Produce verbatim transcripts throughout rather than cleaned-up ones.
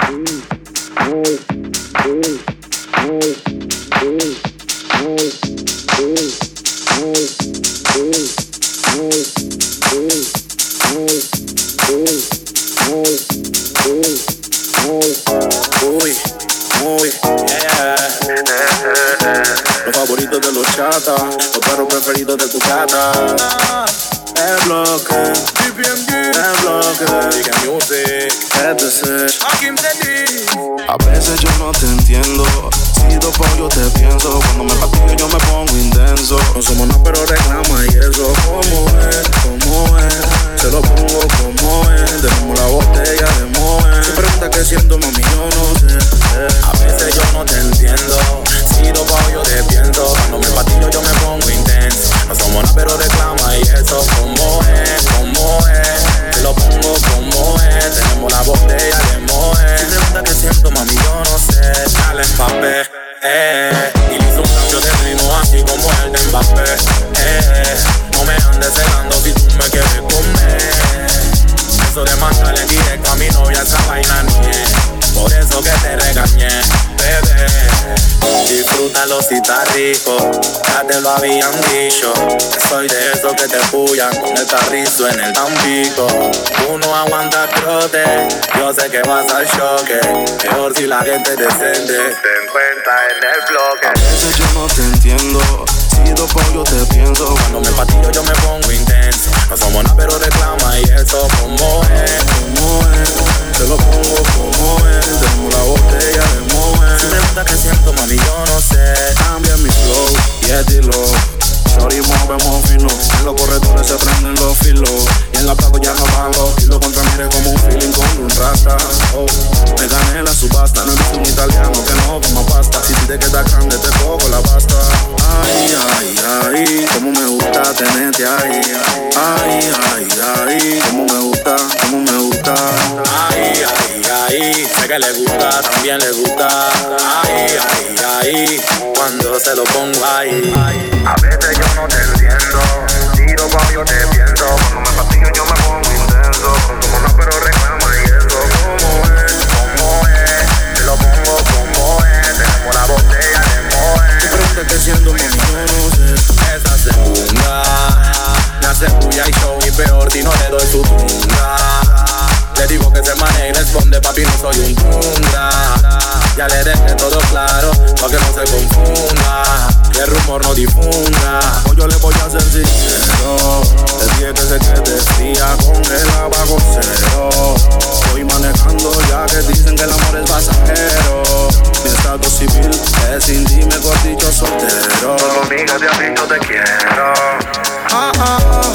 Los favoritos de los chatas, los perros preferidos de tu gata. El bloque, el bloque, Diga Music, a veces yo no te entiendo. Si dopo yo te pienso. Cuando me patillo yo me pongo intenso. No somos nada pero reclama y eso. ¿Cómo es? ¿Cómo es? Se lo pongo como es. Tenemos la botella de Moe. Si pregunta qué siento, mami, yo no sé. A veces yo no te entiendo. Si dopo yo te pienso. Cuando me patillo yo me pongo intenso. No somos nada pero reclama y eso. ¿Cómo es? ¿Cómo es? Se lo pongo como es. Tenemos la botella de Moe. Si pregunta qué siento, mami, yo no sé. Dale, papé, eh. Y le hizo un cambio de ritmo así como el de Mbappé, eh. No me andes celando si tú me quieres comer. Eso de mandarle directo a mi novia, esa vaina ni es. Por eso que te regañé, bebé. Disfrútalo si está rico, ya te lo habían dicho. Que soy de esos que te pullan con el carrizo en el tampico. Tú no aguantas trote, yo sé que vas al choque. Peor si la gente decente te encuentra en el bloque. A veces yo no te entiendo. Si dopo yo te pienso. Cuando me patillo yo me pongo intenso. No somos nada pero reclama y eso. ¿Cómo es? ¿Cómo es? Se lo pongo como es. Tenemos la botella de Moe. Si me gusta que siento, mami, yo no sé. Cambia mi flow y estilo. Shorty, movemos fino. En los corredores se prenden los filos. Y en la plato ya no van los kilos. Contra mire como un feeling con un rasta. Oh, me gané la subasta. No he visto un italiano que no coma pasta. Si te queda grande te cojo la pasta. Ay, ay, ay, como me gusta tenerte ahí. Ay, ay, ay, como me gusta, como me gusta. Ay, ay, ay, sé que le gusta, también le gusta. Ay, ay, ay, cuando se lo pongo ahí. A veces yo no te entiendo. Tiro cuando yo te pienso. Cuando me patillo yo me pongo intenso. Como no pero reclama y eso. ¿Cómo es? ¿Cómo es? Te lo pongo como es. Tenemos la botella de Moe. Si preguntas qué siento, mami, yo no sé. Esa segunda me hace bulla y show y peor si no le doy su tunda. Le digo que se maneje y responde, papi, no soy un tundra. Ya le dejé todo claro, pa' que no se confunda. Que el rumor no difunda. Pues yo le voy a ser sincero. Te dije que se quede fría con el abajo cero. Voy manejando ya que dicen que el amor es pasajero. Mi estado civil es sin ti, mejor dicho soltero. Solo amiga te ha dicho te quiero. Ah, ah, ah.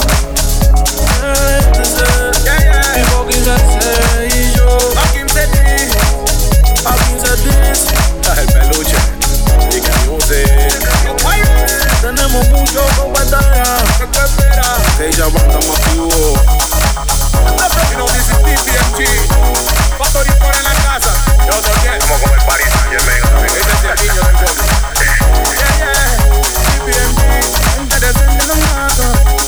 Yeah, yeah. People quince y yo A quince días, a quince días. el peluche, Diga Music. Tenemos mucho con pantalla. ¿Qué espera? Ella banda más vivo. You know this is T P M G. Factory por en la casa. Yo soy bien. Estamos como el Paris Saint-Germain. Ese es el niño del gol. Yeah, yeah. T P M G. Gente decente en la casa.